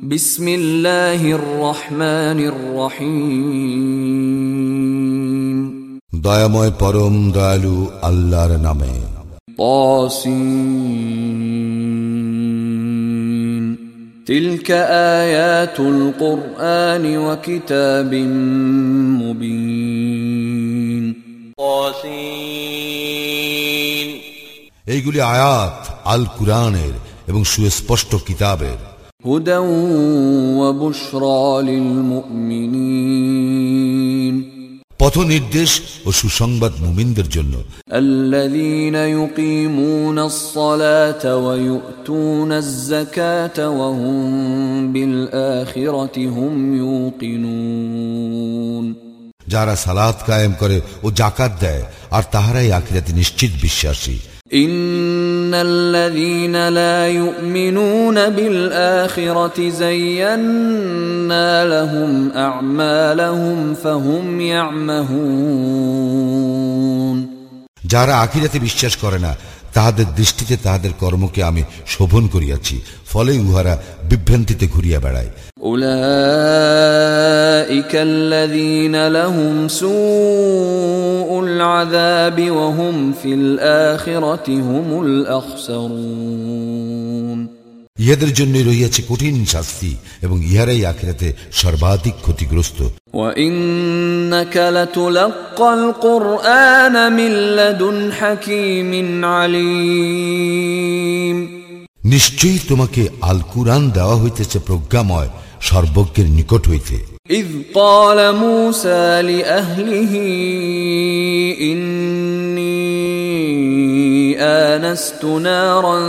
বিসমিল্লাহির রহমানির রহিম। দয়াময় পরম দয়ালু আল্লাহর নামে। তাসিন তিলকা আয়াতুল কুরআনি ওয়া কিতাবিম মুবিন। তাসিন এইগুলি আয়াত আল কুরআনের এবং সুস্পষ্ট কিতাবের। হুদাও ওয়া বুশরা লিল মুমিনিন, পথ নির্দেশ ও সুসংবাদ মুমিনদের জন্য। আল্লাযীনা ইউকিমুনাস সালাতা ওয়া ইউতুনাজ যাকাতা ওয়া হুম বিল আখিরাতি হুম ইউকিনুন, যারা সালাত কায়েম করে ও যাকাত দেয় আর তাহারাই আখিরাতে নিশ্চিত বিশ্বাসী। ইন্নাল্লাযীনা লা ইউমিনুনা বিল আখিরাতি যায়্যান্না লাহুম আ'মালাহুম ফাহুম ইয়া'মাহুন, যারা আখিরাতে বিশ্বাস করে না তাহাদের দৃষ্টিতে তাহাদের কর্মকে আমি শোভন করিয়াছি, ফলে উহারা বিভ্রান্তিতে ঘুরিয়া বেড়ায়। উলাইকাল্লাযীনা লাহুম সুউল আযাবি ওয়া হুম ফিল আখিরাতি হুমুল আখসারুন, ইহাদের জন্য রহিয়াছে কঠিন শাস্তি এবং ইহারাই আখিরাতে সর্বাধিক ক্ষতিগ্রস্ত। ওয়া ইন্নাকা লাতুলাক্কাল কুরআনা মিন লাদুন হাকীমিন আলীম, নিশ্চয়ই তোমাকে আল কুরআন দেওয়া হইতেছে প্রজ্ঞাময় সর্বজ্ঞের নিকট হইতে। ইয ক্বালা মূসা লিআহলিহি ইন্নী আনাস্তু নারান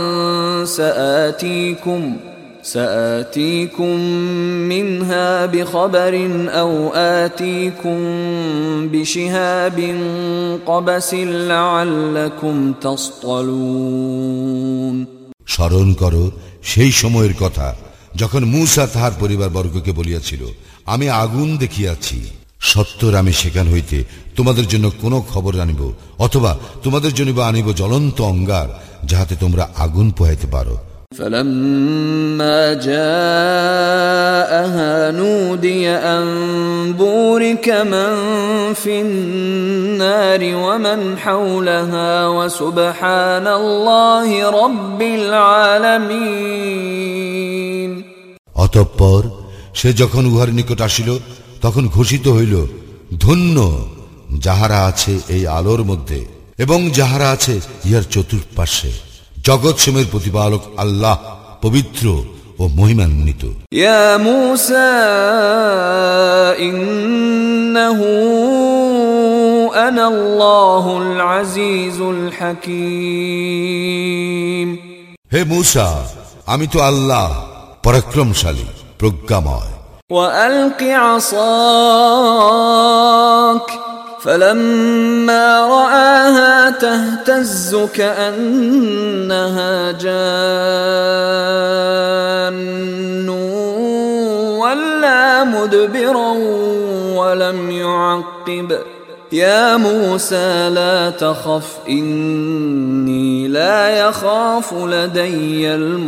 سآتيكم منها بخبر أو آتيكم بشهاب قبس لعلكم تصطلون। স্মরণ করো সেই সময়ের কথা যখন মূসা তাহার পরিবারবর্গকে বলিয়াছিল, আমি আগুন দেখিয়াছি, সত্তর আমি সেখান হইতে তোমাদের জন্য কোনো খবর আনিব, অথবা তোমাদের জন্য আনিব জ্বলন্ত অঙ্গার, যাহাতে তোমরা আগুন পোহাইতে পারো। فلما جاءها نودي أن بورك من في النار ومن حولها وسبحان الله رب العالمين। অতঃপর সে যখন উহার নিকট আসিল তখন ঘোষিত হইল, ধন্য যাহারা আছে এই আলোর মধ্যে এবং যাহারা আছে ইহার চতুর্পার্শ্বে, জগৎ সমূহের প্রতিপালক আল্লাহ পবিত্র ও মহিমান্বিত। ইয়া মূসা ইন্নাহু আনাল্লাহুল আজিজুল হাকীম, হে মূসা, আমি তো আল্লাহ পরাক্রমশালী প্রজ্ঞাময়। ওয়া আলকি আসাক فلما رآها تهتز كأنها جان ولا مدبرا ولم يعقب يا موسى لا تخف إني لا يخاف لدي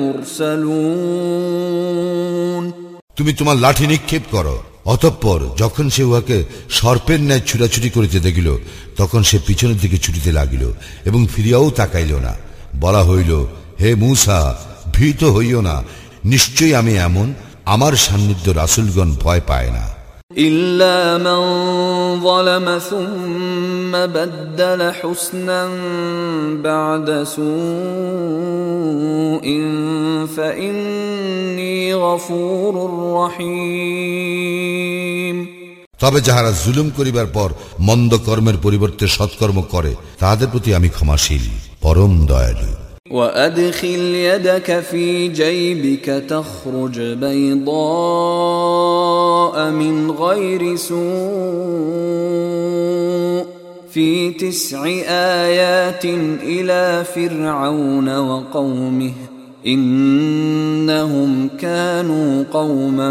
المرسلون। তুমি তোমার লাঠি নিক্ষেপ করো। অতঃপর যখন সে উহাকে সর্পের ন্যায় ছুটাছুটি করিতে দেখিল তখন সে পিছনের দিকে ছুটিতে লাগিল এবং ফিরিয়াও তাকাইল না। বলা হইল, হে মূসা, ভীত হইও না, নিশ্চয়ই আমি এমন, আমার সান্নিধ্য রাসূলগণ ভয় পায় না। ইল্লা মান যালামা সুম্মা বাদদালা হুসনান বা'দা সুইন ফাইন্নী গফুরুর রহিম। তবে যাহারা জুলুম করিবার পর মন্দ কর্মের পরিবর্তে সৎকর্ম করে তাহাদের প্রতি আমি ক্ষমাশীল, পরম দয়ালু। وأدخل يدك في جيبك تخرج بيضاء من غير سوء في 9 آيات إلى فرعون وقومه إنهم كانوا قوما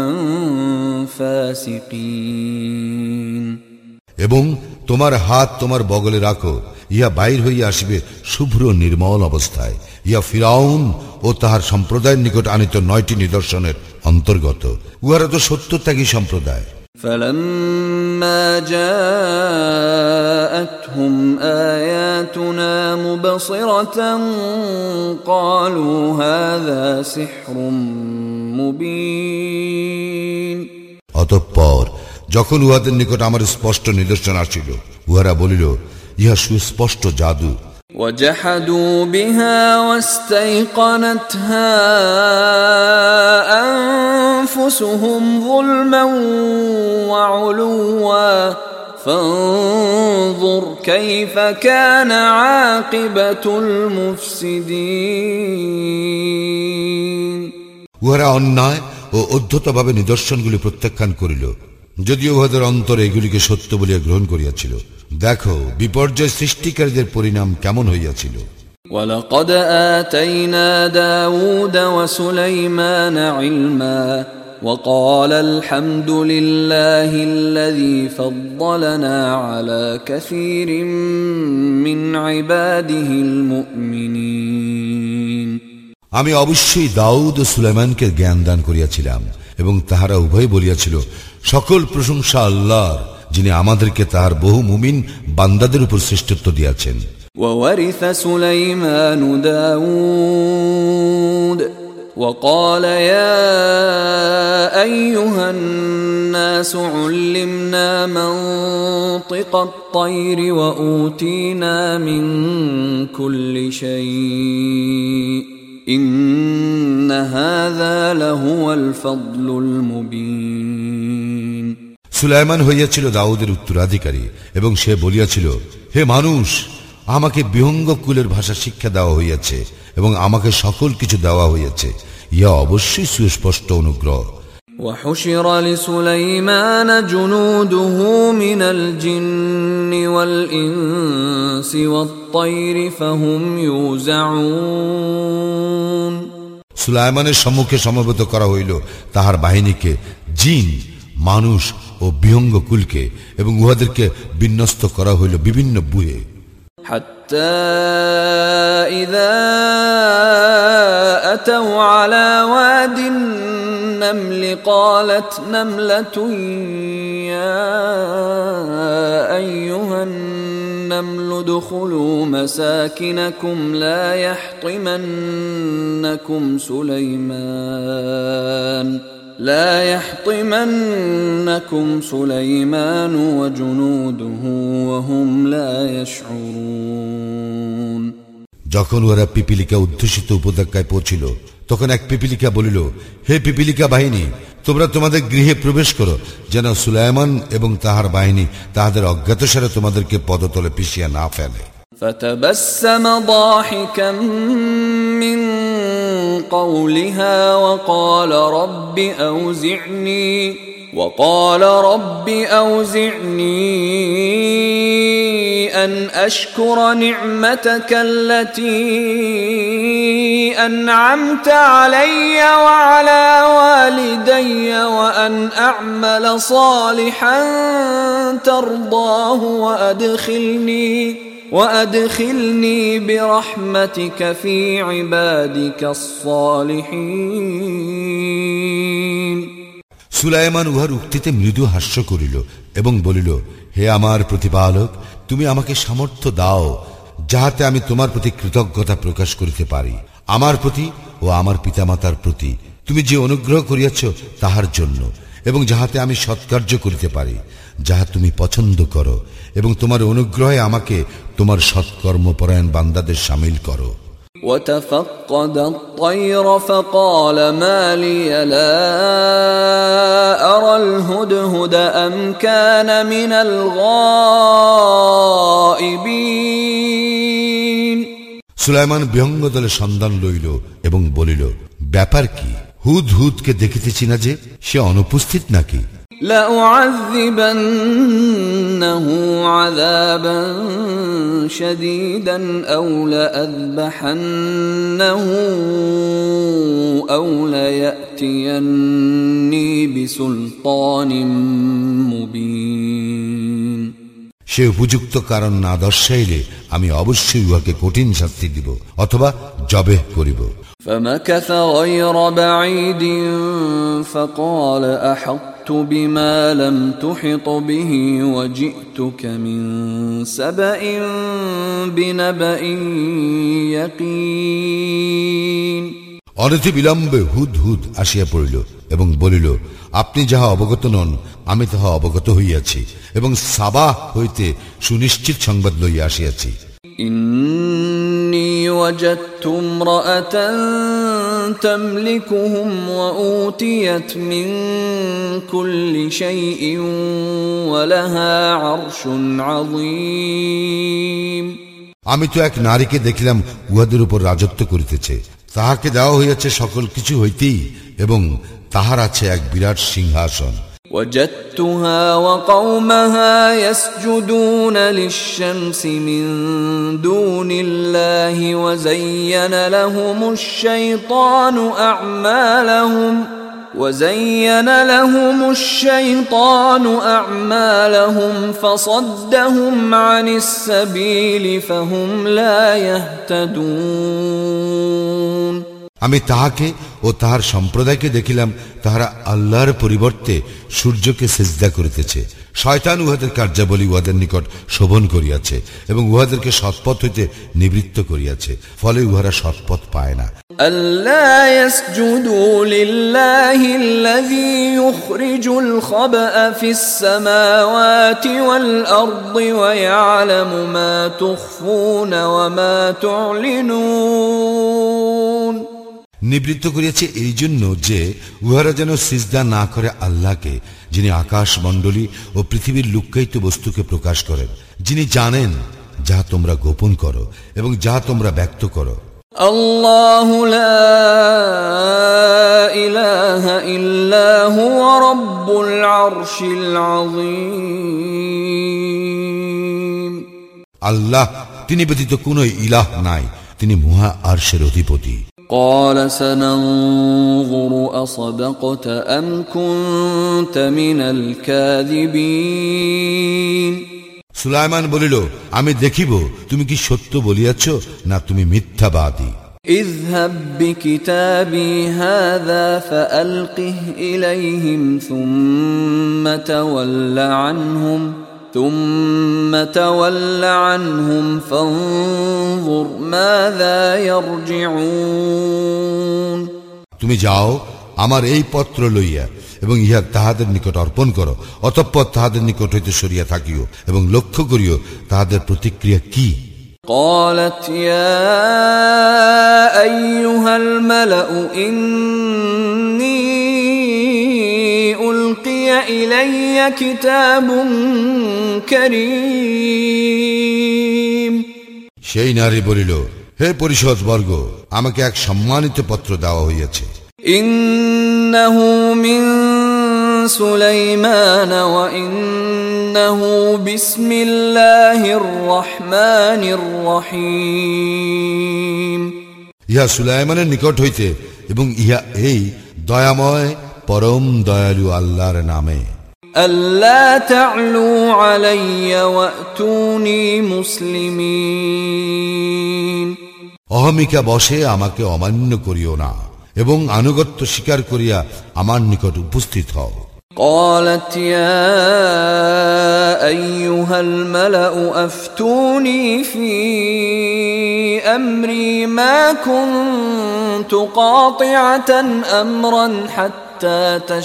فاسقين। এবং তোমার হাত তোমার বগলে রাখো, ইহা বাইর হইয়া আসিবে শুভ্র নির্মল অবস্থায়, ইহা ফিরাউন ও তাহার সম্প্রদায়ের নিকট আনিত 9টি নিদর্শনের অন্তর্গত। উহারা তো সত্যত্যাগী সম্প্রদায়। فلما جاءتهم آياتنا مبصرة قالوا هذا سحر مبين অতঃপর যখন উহাদের নিকট আমার স্পষ্ট নিদর্শন আসিল, উহারা বলিল, ইহা সুস্পষ্ট জাদু। وجحدوا بها واستيقنتها أنفسهم ظلما وعلوا فانظر كيف كان عاقبة المفسدين উহারা অন্যায় ও অধ্যতভাবে নিদর্শনগুলি প্রত্যাখ্যান করিল, যদিও উহাদের অন্তরে এগুলিকে সত্য বলিয়া গ্রহণ করিয়াছিল। দেখো বিপর্যয় সৃষ্টিকারীদের পরিণাম কেমন হইয়াছিল। وَلَقَدْ آتَيْنَا دَاوُودَ وَسُلَيْمَانَ عِلْمًا وَقَالَ الْحَمْدُ لِلَّهِ الَّذِي فَضَّلَنَا عَلَى كَثِيرٍ مِّنْ عِبَادِهِ الْمُؤْمِنِينَ আমি অবশ্যই দাউদ ও সুলাইমানকে জ্ঞান দান করিয়াছিলাম, এবং তাহারা উভয় বলিয়াছিল, সকল প্রশংসা আল্লাহর, যিনি আমাদেরকে তাহার বহু মুমিন বান্দাদের উপর শ্রেষ্ঠত্ব দিয়াছেন। وَوَرِثَ سُلَيْمَانُ دَاوُودَ وَقَالَ يَا أَيُّهَا النَّاسُ عُلِّمْنَا مَنطِقَ الطَّيْرِ وَأُوتِينَا مِنْ كُلِّ شَيْءٍ إِنَّ هَذَا لَهُوَ الْفَضْلُ الْمُبِينُ সুলাইমান হইয়াছিল দাউদের উত্তরাধিকারী, এবং সে বলিয়াছিল, হে মানুষ, আমাকে বিহঙ্গ কুলের ভাষা শিক্ষা দেওয়া হইয়াছে, এবং আমাকে সকল কিছু দেওয়া হইয়াছে। ইহা অবশ্যই সুস্পষ্ট অনুগ্রহ। وحشر لسليمان جنوده من الجن والإنس والطير فهم يوزعون সুলাইমানের সম্মুখে সমবেত করা হইল তাহার বাহিনীকে, জিন, মানুষ ও বিহঙ্গ কুলকে, এবং উহাদেরকে বিন্যস্ত করা হইল বিভিন্ন বুহে। حتى إذا أتوا على واد النمل قالت نملة يا أيها النمل ادخلوا مساكنكم لا يحطمنكم سليمان وجنوده وهم لا يشعرون যখন ওরা পিপিলিকা উদ্ধুষিত উপত্যকায় পৌঁছিল, তখন এক পিপিলিকা বলিল, হে পিপিলিকা বাহিনী, তোমরা তোমাদের গৃহে প্রবেশ করো, যেন সুলাইমান এবং তাহার বাহিনী তাহাদের অজ্ঞাতসারে তোমাদেরকে পদতলে পিষিয়া না ফেলে। فتبسم ضاحكا من قولها وقال رب أوزعني أن أشكر نعمتك التي أنعمت علي وعلى والدي وأن أعمل صالحا ترضاه وأدخلني برحمتك في عبادك الصالحين সুলাইমান উহার উক্তিতে মৃদু হাস্য করিল এবং বলিল, হে আমার প্রতিপালক, তুমি আমাকে সামর্থ্য দাও, যাহাতে আমি তোমার প্রতি কৃতজ্ঞতা প্রকাশ করিতে পারি, আমার প্রতি ও আমার পিতামাতার প্রতি তুমি যে অনুগ্রহ করিয়াছ তাহার জন্য, এবং যাহাতে আমি সৎকার্য করিতে পারি, যাহা তুমি পছন্দ করো, এবং তোমার অনুগ্রহে আমাকে তোমার সৎকর্মপরায়ণ বান্দাদের শামিল করো। وتفقد الطير فقال ما لي لا أرى الهدهد أم كان من الغائبين সুলাইমান বিহঙ্গ দলের সন্ধান লইল এবং বলিল, ব্যাপার কি? হুদহুদকে দেখিতেছি না যে, সে অনুপস্থিত নাকি? لأعذبنه عذابا شديدا أو لأذبحنه أو ليأتيني بسلطان مبين সে উপযুক্ত কারণ না দর্শাইলে আমি অবশ্যই উহাকে কঠিন শাস্তি দিব অথবা জবেহ করিব। فمكث غير بعيد فقال أحطت بما لم تحط به وجئتك من سبأ بنبأ يقين। অনতি বিলম্বে হুদহুদ আসিয়া পড়িল এবং বলিল, আপনি যাহা অবগত নন আমি তাহা অবগত হইয়াছি এবং সাবাহ হইতে সুনিশ্চিত সংবাদ লইয়া আসিয়াছি। إني وجدت امرأة تملكهم وأوتيت من كل شيء ولها عرش عظيم। আমি তো এক নারীকে দেখিলাম উহাদের উপর রাজত্ব করিতেছে, তাহাকে দেওয়া হইয়াছে সকল কিছু হইতেই এবং তাহার আছে এক বিরাট সিংহাসন। وجدتها وقومها يسجدون للشمس من دون الله وزين لهم الشيطان أعمالهم فصدهم عن السبيل فهم لا يهتدون। আমি তাহাকে ও তাহার সম্প্রদায়কে দেখিলাম তাহারা আল্লাহর পরিবর্তে সূর্যকে সিজদা করিতেছে। শয়তান উহাদের কার্যাবলী উহাদের নিকট শোভন করিয়াছে এবং উহাদেরকে সৎপথ হইতে নিবৃত্ত করিয়াছে, ফলে উহারা সৎপথ পায় না। ألا يسجدوا لله الذي يخرج الخبأ في السماوات والأرض ويعلم ما تخفون وما تعلنون। নিবৃত্ত করিয়াছে এই জন্য যে উহারা যেন সিজদা না করে আল্লাহকে, যিনি আকাশ মণ্ডলী ও পৃথিবীর লুক্কায়িত বস্তুকে প্রকাশ করেন, যিনি জানেন যাহা তোমরা গোপন করো এবং যাহা তোমরা ব্যক্ত করো। আল্লাহু লা ইলাহা ইল্লা হুয়া রাব্বুল আরশিল আযীম। আল্লাহ, তিনি ব্যতীত কোনো ইলাহ নাই, তিনি মহা আরশের অধিপতি। قال سننظر أصدقت أم كنت من الكاذبين। সুলাইমান বলিল, আমি দেখিব তুমি কি সত্য বলিয়াছ না তুমি মিথ্যাবাদী। اذهب بكتابي هذا فألقه إليهم ثم تول عنهم فانظر ماذا يرجعون। তুমি যাও, আমার এই পত্র লইয়া এবং ইহা তাহাদের নিকট অর্পণ করো, অতঃপর তাহাদের নিকট হইতে সরিয়া থাকিও এবং লক্ষ্য করিও তাহাদের প্রতিক্রিয়া কি। قالت يا أيها الملأ إني ألقي إلي كتاب كريم। সেই নারী বলিল, হে পরিষদ বর্গ, আমাকে এক সম্মানিত পত্র দেওয়া হইয়াছে। إنه من سليمان وإنه بسم الله الرحمن الرحيم। ইহা সুলাইমানের নিকট হইতে এবং ইহা এই দয়াময় পরম দয়ালু আল্লাহর নামে। ألا تعلوا علي وأتوني مسلمين। অহমিকা বশে আমাকে অমান্য করিও না এবং আনুগত্য স্বীকার করিয়া আমার নিকট উপস্থিত হও। قالت يا أيها الملأ أفتوني في أمري ما كنت قاطعة أمرا حتى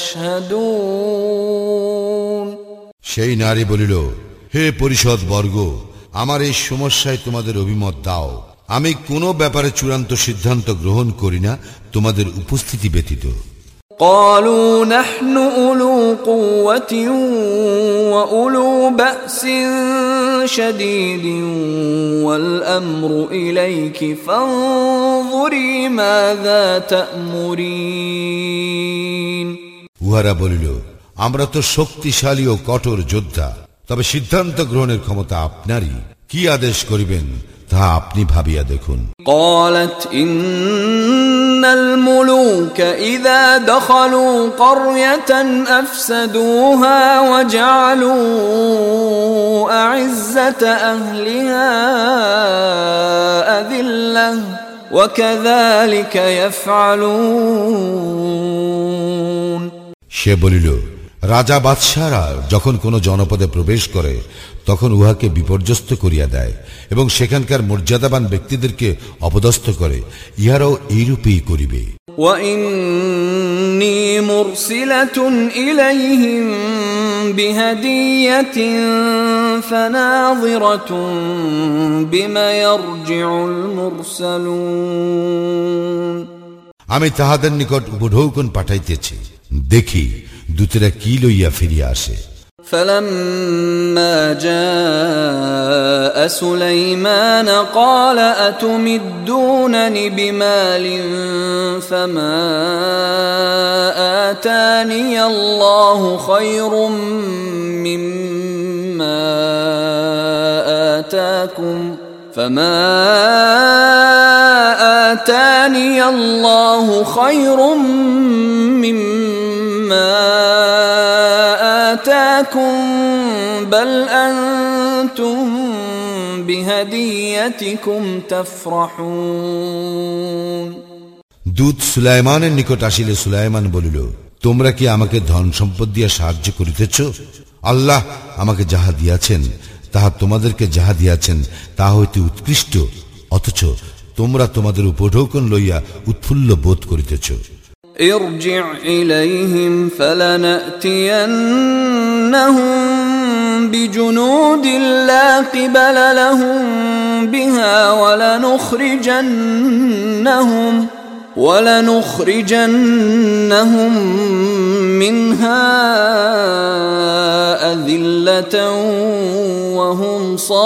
تشهدون। সেই নারী বলিল, হে পরিষদ বর্গ, আমার এই সমস্যায় তোমাদের অভিমত দাও। আমি কোনো ব্যাপারে চূড়ান্ত সিদ্ধান্ত গ্রহণ করি না তোমাদের উপস্থিতি ব্যতীত। قالوا نحن أولو قوة وأولو بأس شديد والأمر إليك فانظري ماذا تأمرين। উহারা বলিল, আমরা তো শক্তিশালী ও কঠোর যোদ্ধা, তবে সিদ্ধান্ত গ্রহণের ক্ষমতা আপনারই, কি আদেশ করিবেন তা আপনি ভাবিয়া দেখুন। قالت إن الملوك إذا دخلوا قرية أفسدوها وجعلوا أعزة أهلها أذلة وكذلك يفعلون। সে বলিল, রাজা বাদশাহরা যখন কোন জনপদে প্রবেশ করে তখন উহাকে বিপর্যস্ত করিয়া দেয় এবং সেখানকার মর্যাদাবান ব্যক্তিদেরকে অপদস্থ করে, ইহারাও এইরূপেই করিবে। وإني مرسلة إليهم بهدية فناظرة بما يرجع المرسلون। আমি তাহাদের নিকট উপঢৌকন পাঠাইতেছি, দেখি দূতেরা কি লইয়া ফিরিয়া আসে। فلما جاء سليمان قال أتمدونني بمال فما آتاني الله خير مما آتاكم فما آتاني الله خير مما آتاكم بل أنتم بهديتكم تفرحون। দূত সুলাইমানের নিকট আসিলে সুলাইমান বলিল, তোমরা কি আমাকে ধন সম্পদ দিয়া সাহায্য করিতেছ? আল্লাহ আমাকে যাহা দিয়াছেন তাহা তোমাদেরকে যাহা দিয়াছেন তাহা হইতে উৎকৃষ্ট, অথচ তোমরা তোমাদের উপঢৌকন লইয়া উৎফুল্ল বোধ করিতেছ। ارجع إليهم فلنأتينهم بجنود لا قبل لهم بها ولنخرجنهم منها أذلة وهم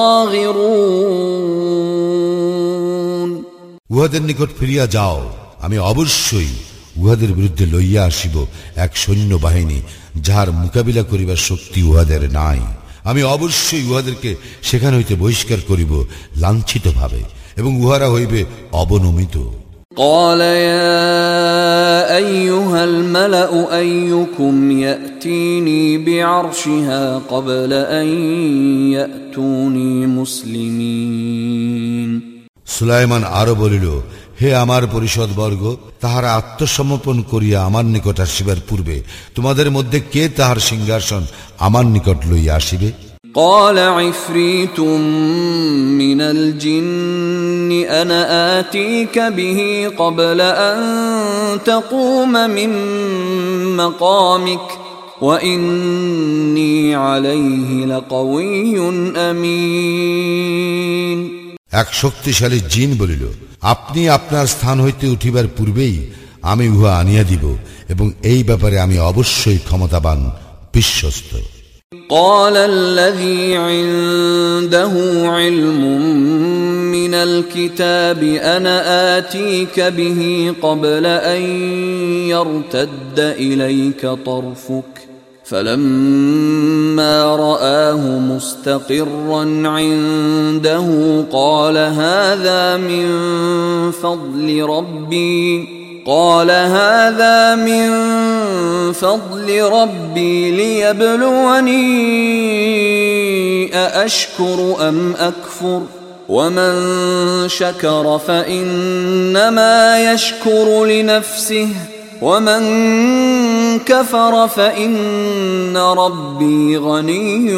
صاغرون। উহাদের নিকট ফিরিয়া যাও, আমি অবশ্যই উহাদের বিরুদ্ধে লইয়া আসিব এক সৈন্য বাহিনী যাহার মোকাবিলা করিবার শক্তি উহাদের নাই। আমি অবশ্যই উহাদেরকে সেখান হইতে বহিষ্কার করিব লাঞ্ছিত ভাবে, এবং উহারা হইবে অবনমিত। قال يا أيها الملأ أيكم يأتيني بعرشها قبل أن يأتوني مسلمين। সুলাইমান আরো বলিল, হে আমার পরিষদ বর্গ, তাহারা আত্মসমর্পণ করিয়া আমার নিকট আসিবার পূর্বে তোমাদের মধ্যে কে তাহার সিংহাসন আমার নিকট লইয়া আসিবে? قال عفريت من الجن أنا آتيك به قبل أن تقوم من مقامك وإني عليه لقوي أمين। এক শক্তিশালী জিন বলিল, আপনি আপনার স্থান হইতে উঠিবার পূর্বেই আমি উহা আনিয়া দিব, এবং এই ব্যাপারে আমি অবশ্যই ক্ষমতাবান, বিশ্বস্ত। قال الذي عنده علم من الكتاب أنا آتيك به قبل أن يرتد إليك طرفك فلما رآه مستقرا عنده قال هذا من فضل ربي ليبلوني أأشكر أم أكفر ومن شكر فإنما يشكر لنفسه ومن كفر فإن ربي غني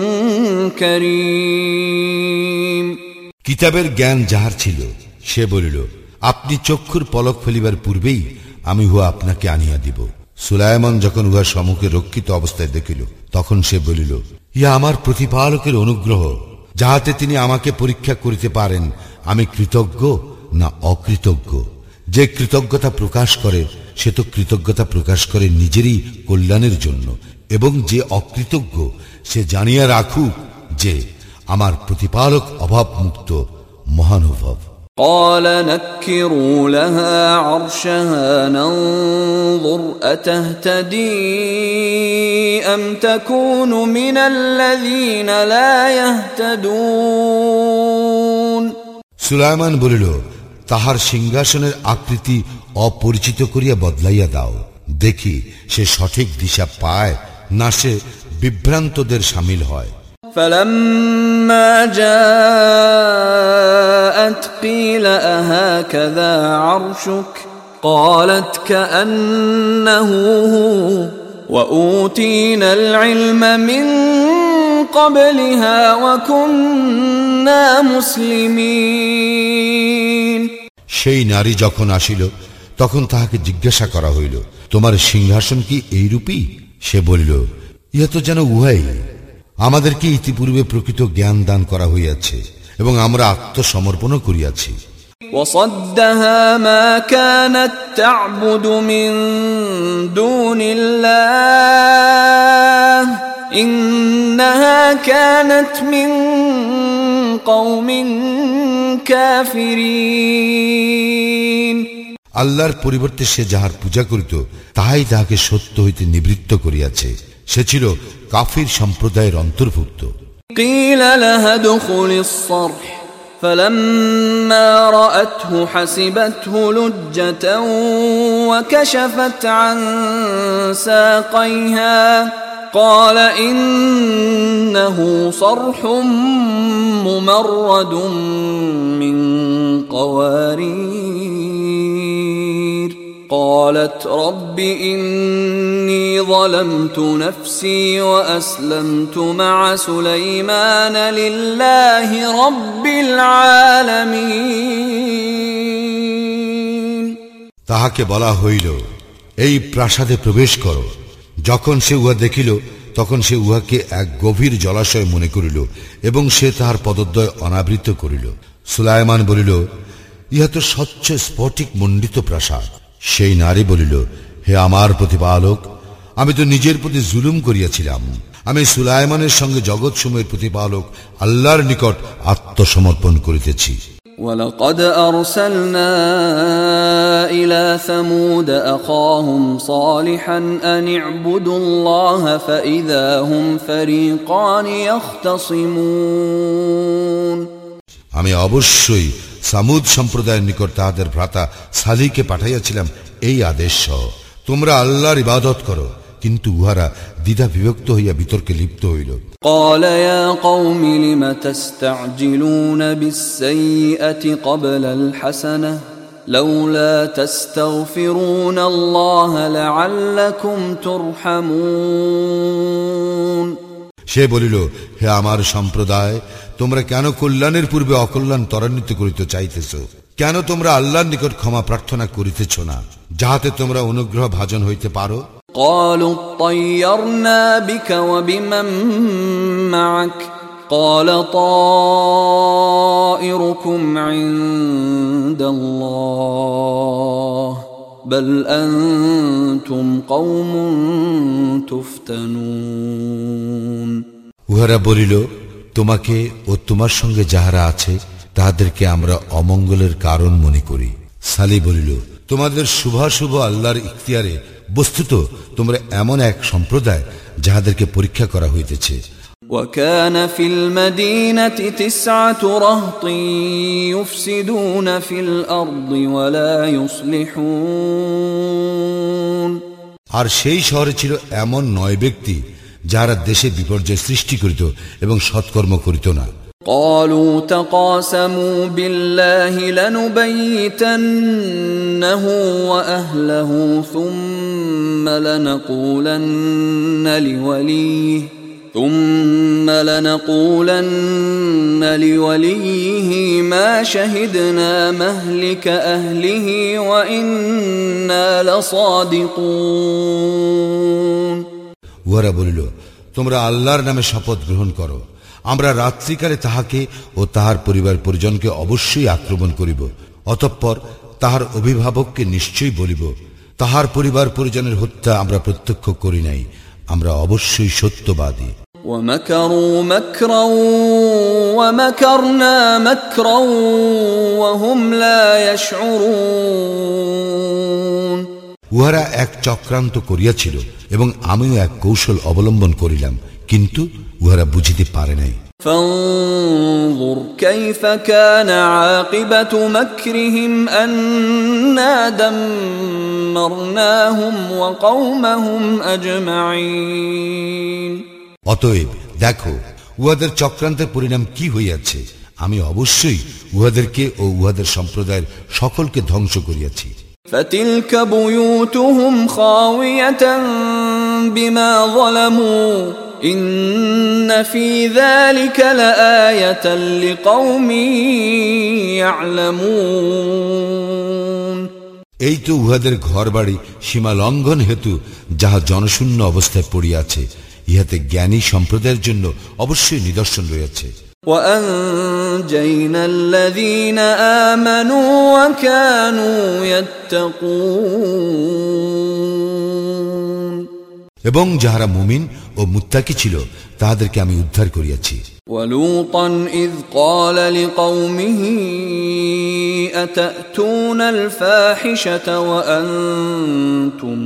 كريم। কিতাবের জ্ঞান যাহার ছিল সে বলিল, আপনি চক্ষুর পলক ফেলিবার পূর্বেই আমি উহা আপনাকে আনিয়া দিব। সুলাইমান যখন উহার সম্মুখে রক্ষিত অবস্থায় দেখিল তখন সে বলিল, ইয়া আমার প্রতিপালকের অনুগ্রহ, যাহাতে তিনি আমাকে পরীক্ষা করিতে পারেন আমি কৃতজ্ঞ না অকৃতজ্ঞ। যে কৃতজ্ঞতা প্রকাশ করে সে তো কৃতজ্ঞতা প্রকাশ করে নিজেরই কল্যাণের জন্য, এবং যে অকৃতজ্ঞ সে জানিয়া রাখুক যে আমার প্রতিপালক অভাব মুক্ত, মহানুভব। قال نكروا لها عرشها ننظر أتهتدي أم تكون من الذين لا يهتدون। সুলাইমান বলিল, তাহার সিংহাসনের আকৃতি অপরিচিত করিয়া বদলাইয়া দাও, দেখি সে সঠিক দিশা পায় না সে বিভ্রান্তদের শামিল হয়। فلما جاءت قيل أهكذا عرشك قالت كأنه هو وأوتينا العلم من قبلها وكنا مسلمين। সেই নারী যখন আসিল তখন তাহাকে জিজ্ঞাসা করা হইল, তোমার সিংহাসন কি এইরূপী? সে বলিল, ইহা তো যেন উহাই, আমাদেরকে ইতিপূর্বে প্রকৃত জ্ঞান দান করা হইয়াছে এবং আমরা আত্মসমর্পণও করিয়াছি। وصدها ما كانت تعبد من دون الله إنها كانت من قوم كافرين। আল্লাহর পরিবর্তে সে যাহার পূজা করিত তাহাই তাহাকে সত্য হইতে নিবৃত্ত করিয়াছে, সে ছিল কাফির সম্প্রদায়ের অন্তর্ভুক্ত। قيل لها ادخل الصرح فلما رأته حسبته لجة وكشفت عن ساقيها قال إنه صرح ممرد من قوارير قالت رب إني ظلمت نفسي وأسلمت مع سليمان لله رب العالمين। তাহাকে বলা হইল, এই প্রাসাদে প্রবেশ করো। যখন সে উহা দেখিল তখন সে উহাকে এক গভীর জলাশয় মনে করিল এবং সে তাহার পদদ্বয় অনাবৃত করিল। সুলাইমান বলিল, ইহা তো স্বচ্ছ স্ফটিক মণ্ডিত প্রাসাদ। সেই নারী বলিল, হে আমার প্রতিপালক, আমি তো নিজের প্রতি জুলুম করিয়াছিলাম। আমি সুলাইমানের সঙ্গে জগৎসমূহের প্রতিপালক আল্লাহর নিকট আত্মসমর্পণ করিতেছি। ولقد أرسلنا إلى ثمود أخاهم صالحا أن اعبدوا الله فإذا هم فريقان يختصمون। আমি অবশ্যই সামুদ সম্প্রদায়ের নিকট তাহাদের ভ্রাতা সালিহকে পাঠাইয়াছিলাম এই আদেশ সহ, তোমরা আল্লাহর ইবাদত করো, কিন্তু উহারা দ্বিধা বিভক্ত হইয়া বিতর্কে লিপ্ত হইল। قال يا قوم لم تستعجلون بالسيئة قبل الحسنة لولا تستغفرون الله لعلكم ترحمون। সে বলিল, হে আমার সম্প্রদায়, তোমরা কেন কল্যাণের পূর্বে অকল্যাণ ত্বরান্বিত করিতে চাইতেছ? কেন তোমরা আল্লাহর নিকট ক্ষমা প্রার্থনা করিতেছ না, যাহাতে তোমরা অনুগ্রহ ভাজন হইতে পারো? قالوا طيرنا بك وبمن معك قال طائركم عند الله بل أنتم قوم تفتنون। উহারা বলিল, তোমাকে ও তোমার সঙ্গে যাহারা আছে তাহাদেরকে আমরা অমঙ্গলের কারণ মনে করি। সালি বলিল, তোমাদের শুভাশুভ আল্লাহর ইখতিয়ারে, বস্তুত তোমরা এমন এক সম্প্রদায় যাহাদেরকে পরীক্ষা করা হইতেছে। وكان في المدينة 9 رهط يفسدون في الأرض ولا يصلحون। আর সেই শহরে ছিল এমন 9 ব্যক্তি যাহারা দেশে বিপর্যয় সৃষ্টি করিত এবং সৎকর্ম করিত না। قالوا تقاسموا بالله لنبيتنه وأهله ثم لنقولن لوليه ما شهدنا مهلك أهله وإنا لصادقون। উহারা বলিল, তোমরা আল্লাহর নামে শপথ গ্রহণ করো, আমরা রাত্রিকালে তাহাকে ও তাহার পরিবার পরিজনকে অবশ্যই আক্রমণ করিব, অতঃপর তাহার অভিভাবককে নিশ্চয়ই বলিব, তাহার পরিবার পরিজনের হত্যা আমরা প্রত্যক্ষ করি নাই, আমরা অবশ্যই সত্যবাদী। ومكروا مكرا ومكرنا مكرا وهم لا يشعرون। উহারা এক চক্রান্ত করিয়াছিল এবং আমিও এক কৌশল অবলম্বন করিলাম, কিন্তু উহারা বুঝিতে পারে নাই। فانظر كيف كان عاقبة مكرهم أنا دمرناهم وقومهم أجمعين। অতএব দেখো উহাদের চক্রান্তের পরিণাম কি হইয়াছে, আমি অবশ্যই উহাদেরকে ও উহাদের সম্প্রদায়ের সকলকে ধ্বংস করিয়াছি। فتلك بيوتهم خاوية بما ظلموا إن في ذلك لآية لقوم يعلمون। এই তো উহাদের ঘরবাড়ি সীমা লঙ্ঘন হেতু যাহা জনশূন্য অবস্থায় পড়িয়াছে, ইহাতে জ্ঞানী সম্প্রদায়ের জন্য অবশ্যই নিদর্শন রয়েছে। وأنجينا الذين آمنوا وكانوا يتقون। এবং যাহারা মুমিন ও মুত্তাকি ছিল তাহাদেরকে আমি উদ্ধার করিয়াছি। ولوطا إذ قال لقومه أتأتون الفاحشة وأنتم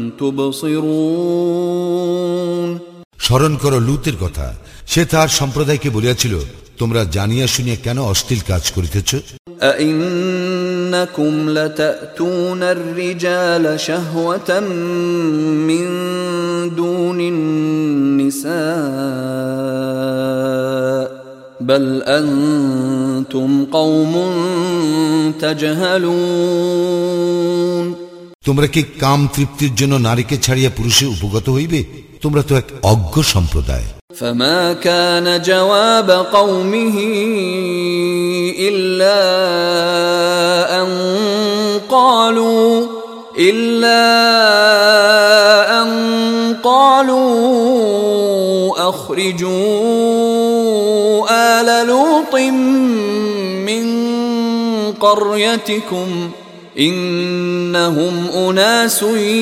تبصرون। স্মরণ করো লূতের কথা, সে তার সম্প্রদায়কে বলিয়াছিল, তোমরা জানিয়া শুনিয়া কেন অশ্লীল কাজ করিতেছ? أئنكم لتأتون الرجال شهوة من دون النساء بل أنتم قوم تجهلون। তোমরা কি কাম তৃপ্তির জন্য নারীকে ছাড়িয়া পুরুষে উপগত হইবে? তোমরা তো এক অজ্ঞ সম্প্রদায়। فما كان جواب قومه إلا أن قالوا أخرجوا آل لوط من قريتكم إنهم أناس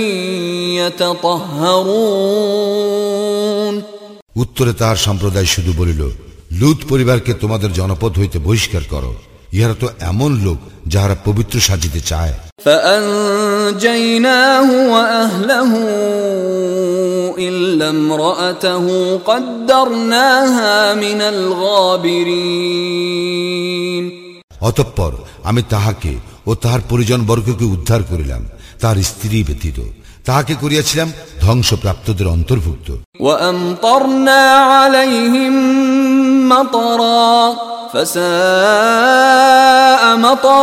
يتطهرون। উত্তরে তাহার সম্প্রদায় শুধু বলিল, লূত পরিবারকে তোমাদের জনপদ হইতে বহিষ্কার করো, ইহারা তো এমন লোক যাহারা পবিত্র সাজিতে চায়। فأنجيناه وأهله إلا امرأته قدرناها من الغابرين। অতঃপর আমি তাহাকে ও তাহার পরিজন বর্গকে উদ্ধার করিলাম, তাহার স্ত্রী ব্যতীত তাহাকে করিয়াছিলাম ধ্বংসপ্রাপ্তদের অন্তর্ভুক্ত। وأمطرنا عليهم مطرا فساء مطر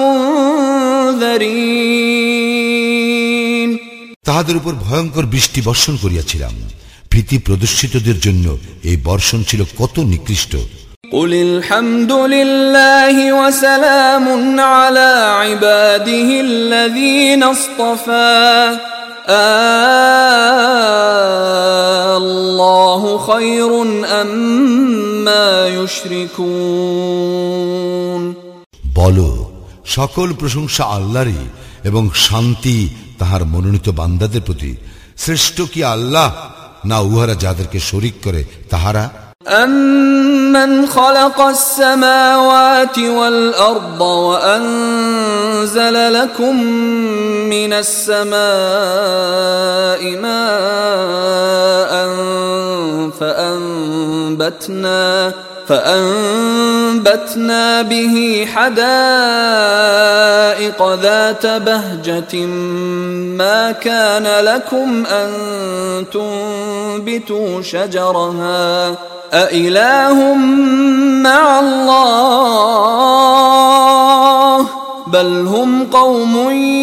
المنذرين। তাহাদের উপর ভয়ঙ্কর বৃষ্টি বর্ষণ করিয়াছিলাম, ভীতি প্রদর্শিতদের জন্য এই বর্ষণ ছিল কত নিকৃষ্ট। قل الحمد لله وسلام على عباده الذين اصطفى الله خير أما يشركون। বলো, সকল প্রশংসা আল্লাহরই এবং শান্তি তাহার মনোনীত বান্দাদের প্রতি। শ্রেষ্ঠ কি আল্লাহ, না উহারা যাদেরকে শরীক করে তাহারা? أَمَّنْ خَلَقَ السَّمَاوَاتِ وَالْأَرْضَ وَأَنزَلَ لَكُم مِّنَ السَّمَاءِ مَاءً فَأَنبَتْنَا بِهِ حَدَائِقَ ذَاتَ بَهْجَةٍ مَا كَانَ لَكُمْ أَن تُنبِتُوا شَجَرَهَا أَإِلَٰهٌ مَّعَ اللَّهِ بَلْ هُمْ قَوْمٌ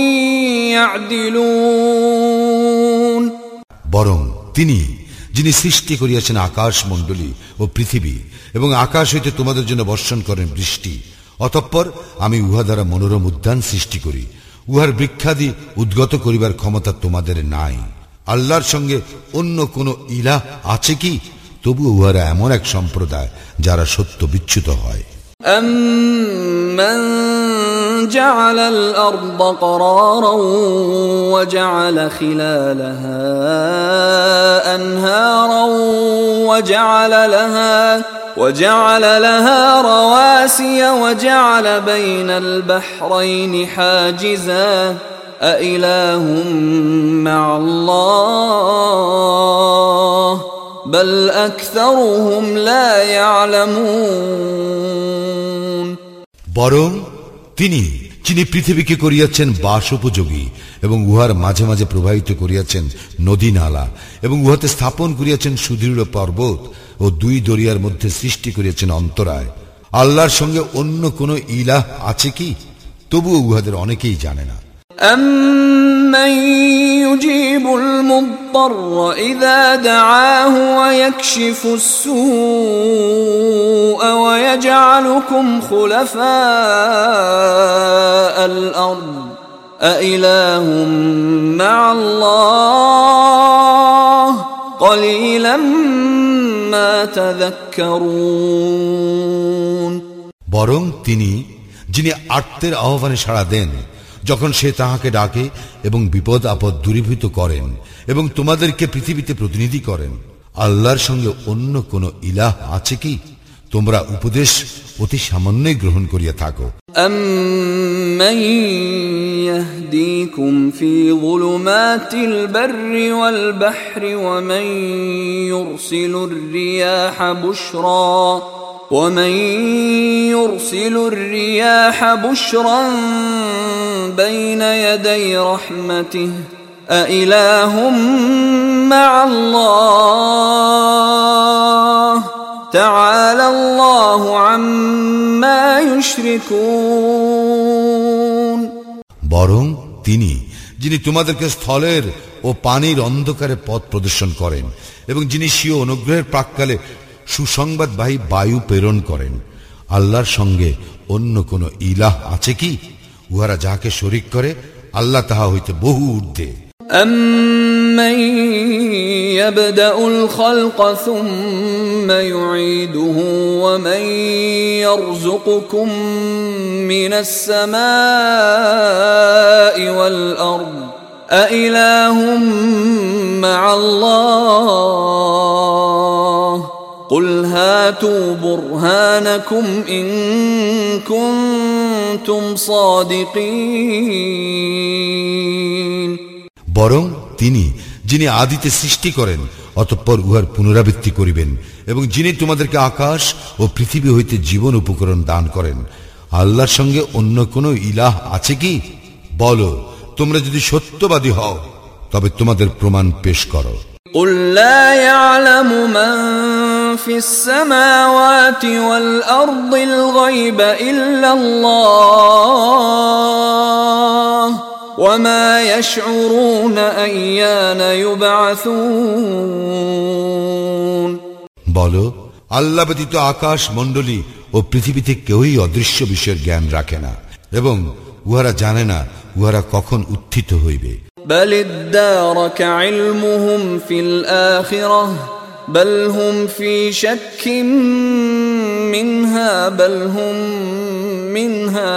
يَعْدِلُونَ। বরং তিনি যিনি সৃষ্টি করিয়াছেন আকাশ মণ্ডলী ও পৃথিবী এবং আকাশ হইতে তোমাদের জন্য বর্ষণ করেন বৃষ্টি, অতঃপর আমি উহা দ্বারা মনোরম উদ্যান সৃষ্টি করি। উহার বৃক্ষাদি উদ্গত করিবার ক্ষমতা তোমাদের নাই। আল্লাহর সঙ্গে অন্য কোন ইলাহ আছে কি? তবু উহারা এমন এক সম্প্রদায় যারা সত্য বিচ্যুত হয়। أَمَّنْ جَعَلَ الْأَرْضَ قَرَارًا وَجَعَلَ خِلَالَهَا أَنْهَارًا وَجَعَلَ لَهَا رَوَاسِيَ وَجَعَلَ بَيْنَ الْبَحْرَيْنِ حَاجِزًا أَإِلَٰهٌ مَّعَ اللَّهِ بل أكثرهم لا يعلمون বরং তিনি যিনি পৃথিবীকে করিয়াছেন বাস উপযোগী এবং উহার মাঝে মাঝে প্রবাহিত করিয়াছেন নদী নালা এবং উহাতে স্থাপন করিয়াছেন সুদৃঢ় পর্বত ও দুই দরিয়ার মধ্যে সৃষ্টি করিয়াছেন অন্তরায়, আল্লাহর সঙ্গে অন্য কোন ইলাহ আছে কি? তবুও উহাদের অনেকেই জানে না। أَمَّن يُجِيبُ الْمُضْطَرَّ إِذَا دَعَاهُ وَيَكْشِفُ السُّوءَ وَيَجْعَلُكُمْ خُلَفَاءَ الْأَرْضِ أَإِلَٰهٌ مَّعَ اللَّهِ قَلِيلًا مَّا تَذَكَّرُونَ বরং তিনি যিনি আর্তের আহ্বানে সাড়া দেন যখন সে তাহাকে ডাকে এবং বিপদ আপদ দূরীভূত করেন এবং তোমাদেরকে পৃথিবীতে প্রতিনিধি করেন, আল্লাহর সঙ্গে অন্য কোন ইলাহ আছে কি? তোমরা উপদেশ অতি সামান্যই গ্রহণ করিয়া থাকো। أَمَّن يَهْدِيكُمْ فِي ظُلُمَاتِ الْبَرِّ وَالْبَحْرِ وَمَن يُرْسِلُ الرِّيَاحَ بُشْرًا بَيْنَ يَدَيْ رَحْمَتِهِ أَإِلَٰهٌ مَّعَ اللَّهِ تَعَالَى اللَّهُ عَمَّا يُشْرِكُونَ বরং তিনি যিনি তোমাদেরকে স্থলের ও পানির অন্ধকারে পথ প্রদর্শন করেন এবং যিনি স্বীয় অনুগ্রহের প্রাক্কালে সুসংবাদবাহী বায়ু প্রেরণ করেন, আল্লাহর সঙ্গে অন্য কোন ইলাহ আছে কি? উহারা যাকে শরীক করে আল্লাহ তাহা হইতে বহু ঊর্ধ্বে। أَمَّن يَبْدَأُ الْخَلْقَ ثُمَّ يُعِيدُهُ وَمَن يَرْزُقُكُم مِّنَ السَّمَاءِ وَالْأَرْضِ أَإِلَٰهٌ مَّعَ اللَّهِ قُلْ هَاتُوا بُرْهَانَكُمْ إِن كُنتُمْ صَادِقِينَ বরং তিনি যিনি আদিতে সৃষ্টি করেন অতঃপর উহার পুনরাবৃত্তি করিবেন এবং যিনি তোমাদেরকে আকাশ ও পৃথিবী হইতে জীবন উপকরণ দান করেন, আল্লাহর সঙ্গে অন্য কোন ইলাহ আছে কি? বলো, তোমরা যদি সত্যবাদী হও তবে তোমাদের প্রমাণ পেশ করো। قُل لَّا يَعْلَمُ مَن فِي السَّمَاوَاتِ وَالْأَرْضِ الْغَيْبَ إِلَّا اللَّهُ وَمَا يَشْعُرُونَ أَيَّانَ يُبْعَثُونَ বলো, আল্লাহ ব্যতীত আকাশ মণ্ডলী ও পৃথিবীতে কেউই অদৃশ্য বিষয়ের জ্ঞান রাখে না এবং উহারা জানে না উহারা কখন উত্থিত হইবে। بل ادارك علمهم في الآخرة بل هم في شك منها بل هم منها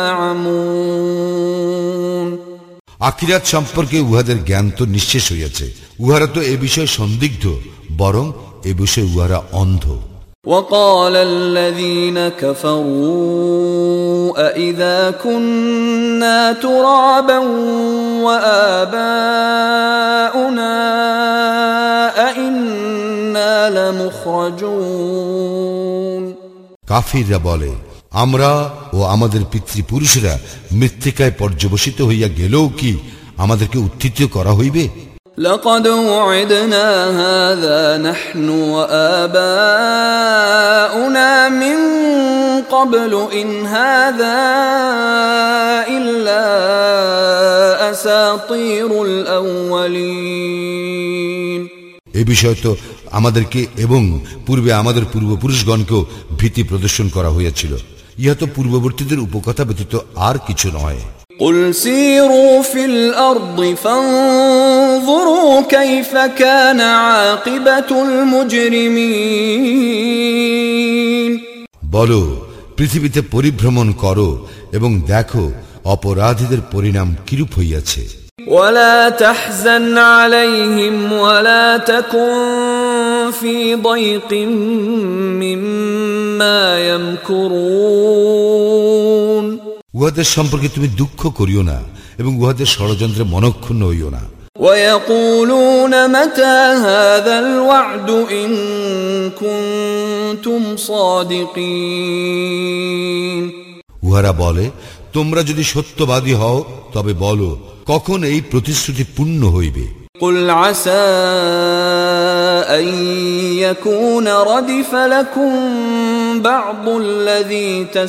عمون আখিরাত সম্পর্কে উহাদের জ্ঞান তো নিঃশেষ হইয়াছে, উহারা তো এ বিষয়ে সন্দিগ্ধ, বরং এ বিষয়ে উহারা অন্ধ। وقال الذين كفروا أإذا كنا ترابا وآباؤنا أإنا لمخرجون কাফিররা বলে, আমরা ও আমাদের পিতৃপুরুষরা মৃত্তিকায় পর্যবসিত হইয়া গেলেও কি আমাদেরকে উত্থিত করা হইবে? لقد وعدنا هذا نحن وآباؤنا من قبل إن هذا إلا أساطير الأولين এ বিষয় তো আমাদেরকে এবং পূর্বে আমাদের পূর্বপুরুষগণকেও ভীতি প্রদর্শন করা হইয়াছিল, ইহা তো পূর্ববর্তীদের উপকথা ব্যতীত আর কিছু নয়। قل سيروا في الأرض فانظروا كيف كان عاقبة المجرمين বলো, পৃথিবীতে পরিভ্রমণ করো এবং দেখো অপরাধীদের পরিণাম কিরূপ হইয়াছে। ولا تحزن عليهم ولا تكن في ضيق مما يمكرون উহাদের সম্পর্কে তুমি দুঃখ করিও না এবং উহাদের ষড়যন্ত্রে মনক্ষুণ্ণ হইও না। ويقولون متى هذا الوعد إن كنتم صادقين উহারা বলে, তোমরা যদি সত্যবাদী হও তবে বলো, কখন এই প্রতিশ্রুতি পূর্ণ হইবে? قل عسى أن يكون ردف لكم بعض الذي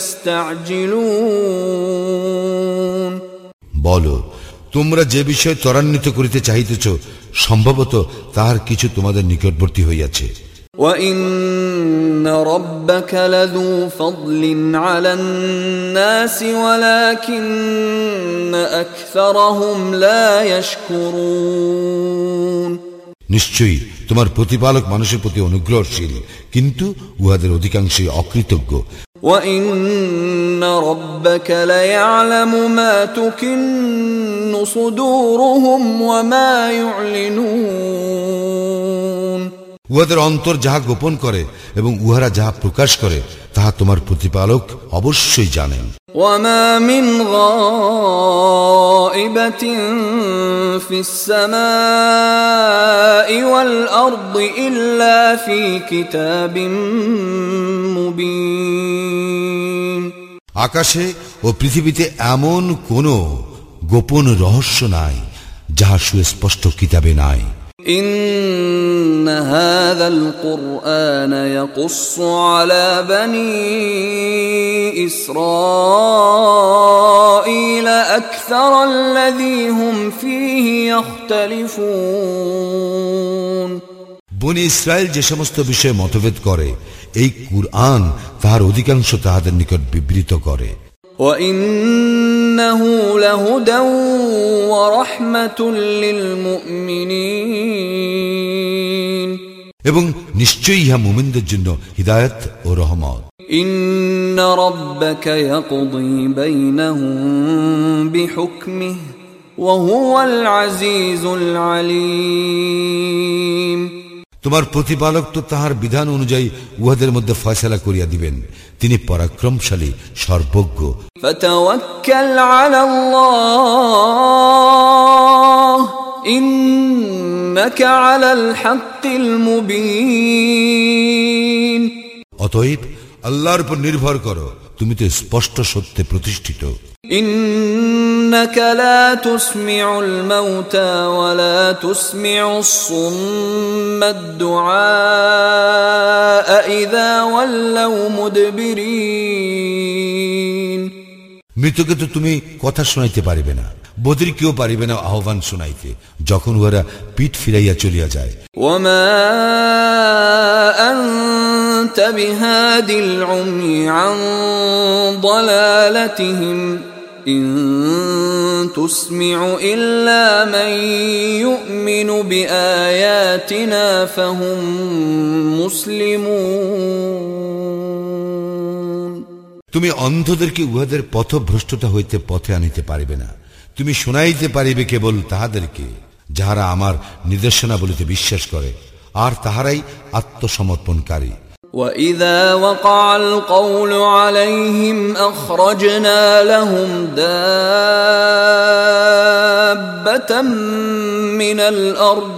تستعجلون বলো, তোমরা যে বিষয় ত্বরান্বিত করিতে চাহিতেছ, সম্ভবত তাহার কিছু তোমাদের নিকটবর্তী হইয়াছে। وَإِنَّ رَبَّكَ لَذُو فَضْلٍ عَلَى النَّاسِ وَلَكِنَّ أَكْثَرَهُمْ لَا يَشْكُرُونَ নিশ্চয়ই তোমার প্রতিপালক মানুষের প্রতি অনুগ্রহশীল, কিন্তু উহাদের অধিকাংশই অকৃতজ্ঞ। وَإِنَّ رَبَّكَ لَيَعْلَمُ مَا تُكِنُّ صُدُورُهُمْ وَمَا يُعْلِنُونَ উহাদের অন্তর যাহা গোপন করে এবং উহারা যাহা প্রকাশ করে তাহা তোমার প্রতিপালক অবশ্যই জানেন। وَمَا مِنْ غَائِبَةٍ فِي السَّمَاءِ وَالْأَرْضِ إِلَّا فِي كِتَابٍ مُبِينٍ আকাশে ও পৃথিবীতে এমন কোন গোপন রহস্য নাই যাহা সুস্পষ্ট কিতাবে নাই। إن هذا القرآن يقص على بني إسرائيل أكثر الذي هم فيه يختلفون বনি ইসরায়েল যে সমস্ত বিষয়ে মতভেদ করে, এই কুরআন তাহার অধিকাংশ তাহাদের নিকট বিবৃত করে। وَإِنَّهُ لَهُدًى وَرَحْمَةٌ لِّلْمُؤْمِنِينَ এবং নিশ্চয়ই ইহা মুমিনদের জন্য হিদায়াত ও রহমত। إِنَّ رَبَّكَ يَقْضِي بَيْنَهُم بِحُكْمِهِ وَهُوَ الْعَزِيزُ الْعَلِيمُ তোমার প্রতিপালক তো তাহার বিধান অনুযায়ী উহাদের মধ্যে ফয়সালা করিয়া দিবেন, তিনি পরাক্রমশালী, সর্বজ্ঞ। فَتَوَكَّلْ عَلَى اللَّهِ إِنَّكَ عَلَى الْحَقِّ الْمُبِينِ অতএব আল্লাহর উপর নির্ভর করো, তুমি তো স্পষ্ট সত্যে প্রতিষ্ঠিত। إنك لا تسمع الموتى ولا تسمع الصم الدعاء إذا ولوا مدبرين মৃতকে তো তুমি কথা শোনাইতে পারিবে না, বধিরকেও পারিবে না আহ্বান শোনাইতে, যখন উহারা পিঠ ফিরাইয়া চলিয়া যায়। وما أنت بهاد العمي عن ضلالتهم إن تسمع إلا من يؤمن بآياتنا فهم مسلمون তুমি অন্ধদেরকে উহাদের পথভ্রষ্টতা হইতে পথে আনিতে পারিবে না, তুমি শুনাইতে পারিবে কেবল তাহাদেরকে যাহারা আমার নির্দেশনা বলিতে বিশ্বাস করে, আর তাহারাই আত্মসমর্পণকারী। وَإِذَا وَقَعَ الْقَوْلُ عَلَيْهِمْ أَخْرَجْنَا لَهُمْ دَابَّةً مِّنَ الْأَرْضِ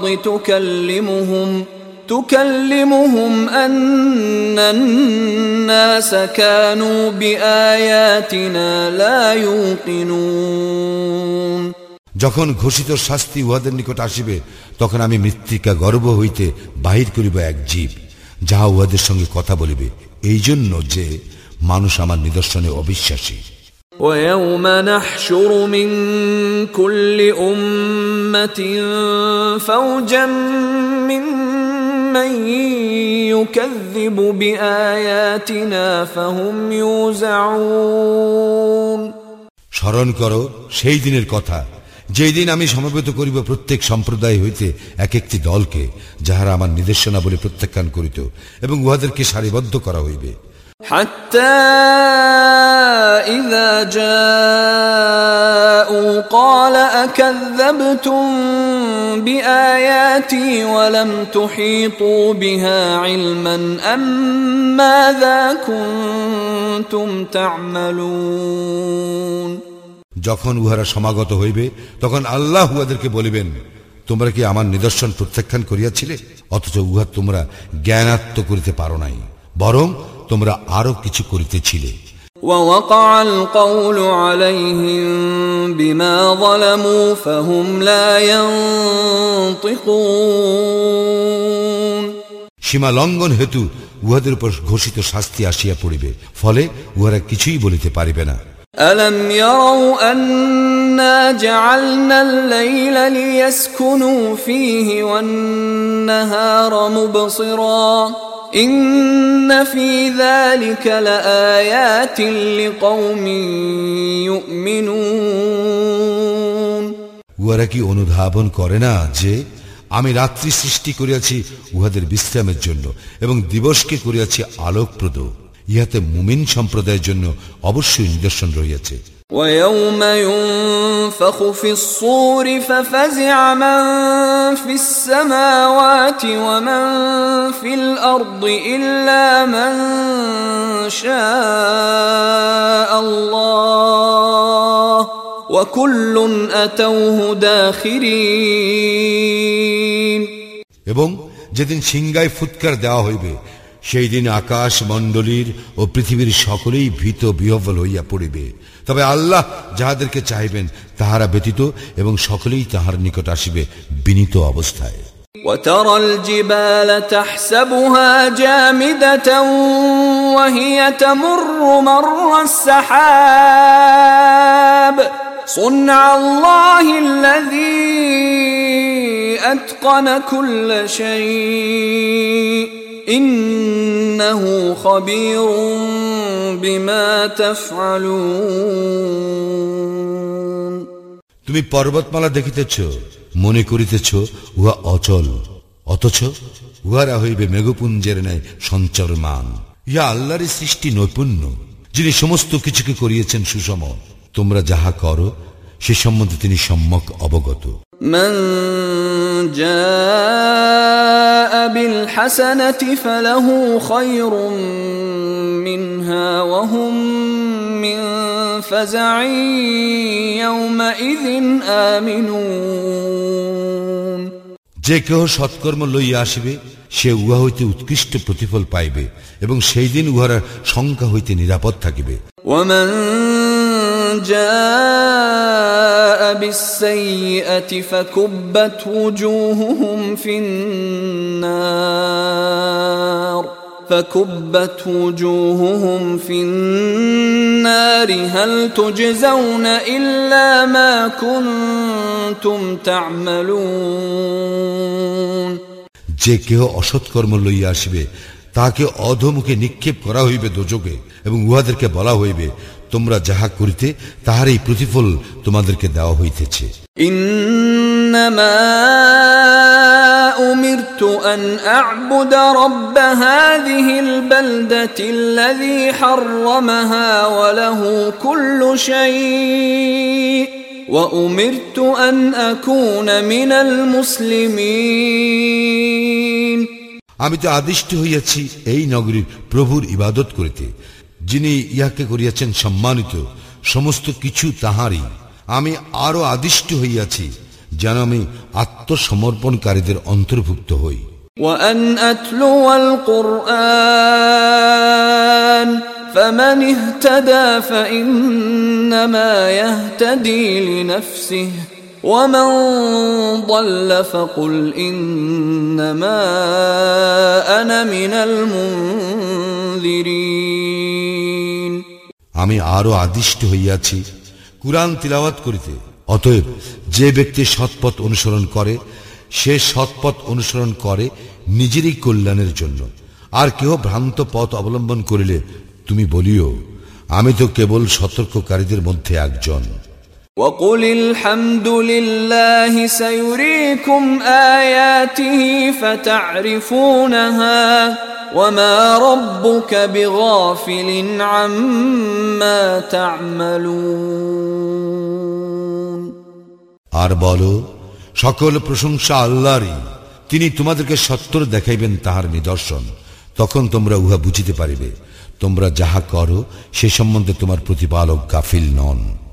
تُكَلِّمُهُمْ أَنَّ النَّاسَ كَانُوا بِآيَاتِنَا لَا يُوقِنُونَ যখন ঘোষিত শাস্তি উহাদের নিকট আসিবে, তখন আমি মৃত্তিকা গর্ভ হইতে বাহির করিব এক জীব, যাহা উহাদের সঙ্গে কথা বলিবে, এই জন্য যে মানুষ আমার নিদর্শনে অবিশ্বাসী। وَيَوْمَ نَحْشُرُ مِنْ كُلِّ أُمَّةٍ فَوْجًا مِّمَّنْ يُكَذِّبُ بِآيَاتِنَا فَهُمْ يُوزَعُونَ স্মরণ করো সেই দিনের কথা, যেই দিন আমি সমবেত করিব প্রত্যেক সম্প্রদায় হইতে এক একটি দলকে, যাহারা আমার নির্দেশনা বলে প্রত্যাখ্যান করিত, এবং উহাদেরকে সারিবদ্ধ করা হইবে। حتى إذا جاءوا قال أكذبتم بآياتي ولم تحيطوا بها علما أم ماذا كنتم تعملون যখন উহারা সমাগত হইবে, তখন আল্লাহ উহাদেরকে বলিবেন, তোমরা কি আমার নিদর্শন প্রত্যাখ্যান করিয়াছিলে? অথচ উহা তোমরা জ্ঞানাত্ম করিতে পারো নাই, বরং তোমরা আরো কিছু করিতেছিলে। ووقع القول عليهم بما ظلموا فهم لا ينطقون সীমা লঙ্ঘন হেতু উহাদের উপর ঘোষিত শাস্তি আসিয়া পড়িবে, ফলে উহারা কিছুই বলিতে পারিবে না। ألم يروا أنا جعلنا الليل ليسكنوا فيه والنهار مبصرا إن في ذلك لآيات لقوم يؤمنون উহারা কি অনুধাবন করে না যে আমি রাত্রি সৃষ্টি করিয়াছি উহাদের বিশ্রামের জন্য এবং দিবসকে করিয়াছি আলোকপ্রদ? ইহাতে মুমিন সম্প্রদায়ের জন্য অবশ্যই নিদর্শন রহিয়াছে। ويوم ينفخ في الصور ففزع من في السماوات ومن في الأرض إلا من شاء الله وكل أتوه داخرين এবং যেদিন সিংহায় ফুৎকার দেওয়া হইবে সেই দিন আকাশ মণ্ডলীর ও পৃথিবীর সকলেই ভীত বিহ্বল হইয়া পড়িবে, তবে আল্লাহ যাহাদেরকে চাইবেন তাহারা ব্যতীত, এবং সকলেই তাহার নিকট আসিবে বিনীত অবস্থায়। وترى الجبال تحسبها جامدة وهي تمر مر السحاب صنع الله الذي أتقن كل شيء إنه خبير بما تفعلون তুমি পর্বতমালা দেখিতেছ, মনে করিতেছ উহা অচল, অথচ উহারা হইবে মেঘপুঞ্জের ন্যায় সঞ্চরমান। ইহা আল্লাহর সৃষ্টি নৈপুণ্য, যিনি সমস্ত কিছুকে করিয়েছেন সুষম। তোমরা যাহা করো সে সম্বন্ধে তিনি সম্যক অবগত। من جاء بالحسنة فله خير منها وهم من فزع يومئذ آمنون যে কেহ সৎকর্ম লইয়া আসিবে সে উহা হইতে উৎকৃষ্ট প্রতিফল পাইবে এবং সেই দিন উহার সংখ্যা হইতে নিরাপদ থাকিবে। ومن جاء بالسيئة فكبت وجوههم في النار هل تجزون إلا ما كنتم تعملون যে কেহ অসৎকর্ম লইয়া আসিবে তাহাকে অধোমুখে নিক্ষেপ করা হইবে দোজকে, এবং উহাদেরকে বলা হইবে তোমরা যাহা করিতে তাহার এই প্রতিফল তোমাদেরকে দেওয়া হইতেছে। إنما أمرت أن أعبد رب هذه البلدة الذي حرمها وله كل شيء وأمرت أن أكون من المسلمين আমি তো আদিষ্ট হইয়াছি এই নগরীর প্রভুর ইবাদত করিতে, যিনি ইহাকে করিয়াছেন সম্মানিত, সমস্ত কিছু তাহারই। আমি আরো আদিষ্ট হইয়াছি যেন আমি আত্মসমর্পণকারীদের অন্তর্ভুক্ত হই। وأن أتلو القرآن فمن اهتدى فإنما يهتدي لنفسه ومن ضل فقل إنما أنا من المنذرين আমি আরো আদিষ্ট হইয়াছি কুরআন তিলাওয়াত করিতে, অতএব যে ব্যক্তি সৎপথ অনুসরণ করে সে সৎপথ অনুসরণ করে নিজেরই কল্যাণের জন্য, আর কেহ ভ্রান্ত পথ অবলম্বন করিলে তুমি বলিও আমি তো কেবল সতর্ককারীদের মধ্যে একজন। وقل الحمد لله سيريكم آياته فتعرفونها وما ربك بغافل عما تعملون আর বলো সকল প্রশংসা আল্লাহরই, তিনি তোমাদেরকে সত্তর দেখাইবেন তাহার নিদর্শন, তখন তোমরা উহা বুঝিতে পারিবে। তোমরা যাহা করো সে সম্বন্ধে তোমার প্রতিপালক গাফিল নন।